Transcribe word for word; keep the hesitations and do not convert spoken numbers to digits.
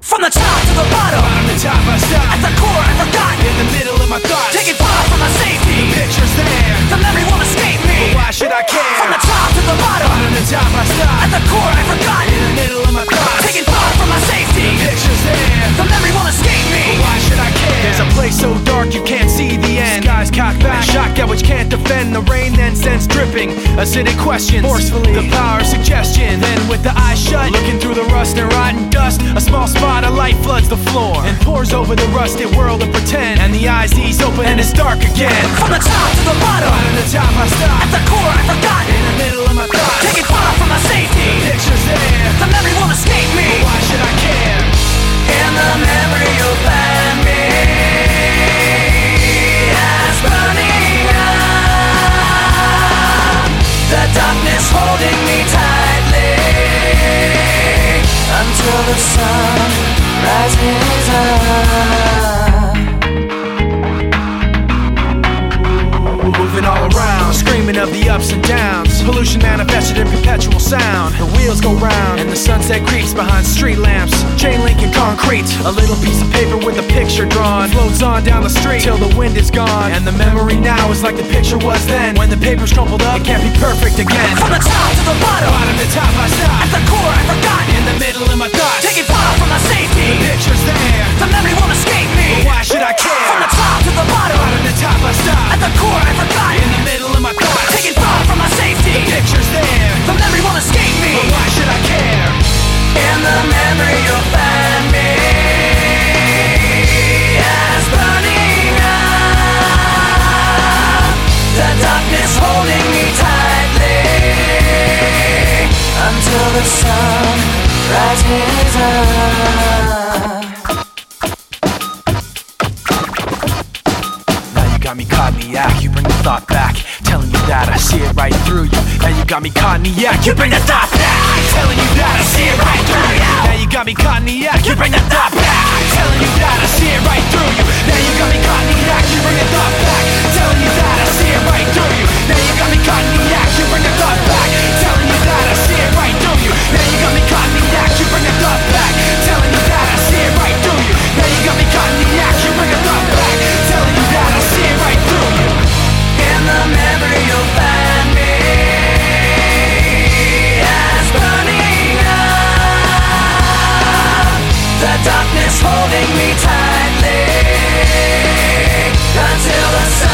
From the top to the bottom, bottom to top I stop. At the core I forgot, in the middle of my thoughts, taking far from my safety. The picture's there, the memory won't escape me. but why should I care? From the top to the bottom, bottom to top I stop. At the core I forgot, in the middle of my thoughts, taking far from my safety. The picture's there, the memory won't escape me. but why should I care? There's a place so dark you can't see the end. Skies cocked back, shock at which can't defend. The rain then sends dripping, acidic questions forcefully. The power of suggestion. Then with the eyes shut, looking through the rust and rotten dust, a small spot of light floods the floor and pours over the rusted world of pretend. And the eyes ease open and it's dark again. From the top to the bottom, bottom to top I stop. At the core I forgot, in the middle of my thoughts, taking far from my safety. The picture's there, the memory won't escape me. but why should I care? In the memory you'll find me as burning up, the darkness holding me tightly until the sun rises up. Moving all around, screaming of the ups and downs. Pollution manifested in perpetual sound. The wheels go round and the sunset creeps behind street lamps. Chain link and concrete, a little piece of paper with a picture drawn floats on down the street till the wind is gone. And the memory now is like the picture was then. When the paper's crumpled up, it can't be perfect again. From the top to the bottom, bottom to top I stop. At the core I forgot, in the middle of my thoughts, taking far from my safety. The picture's there, the memory won't escape me. but why should I care? From the top to the bottom, bottom to top I stop. At the core I forgot, in the middle of my thoughts, taking far from my safety. The picture's there, the memory won't escape me. but why should I care? In the memory you'll find me as burning up, the darkness holding me tightly until the sun rises up. Now you got me caught in the act, you bring the thought back, telling you that I see it right through you. Now you got me caught in the act, you bring the thought back, telling you that I see it right through you. Now you got me caught in the act, you bring the thought back, telling you that I see it right through you. Now you got me caught in the act, you bring the thought back, telling you that I see it right through you. Now you got me caught in the act, you bring the thought back, telling you that I see it right through you. Now you got me caught in the act, you bring the thought back, telling you that I see it right through you. Now you got me caught in the act, you bring the thought back, telling you that I see it right through you. In the memory you'll find me as burning up, the darkness holding me tightly until the sun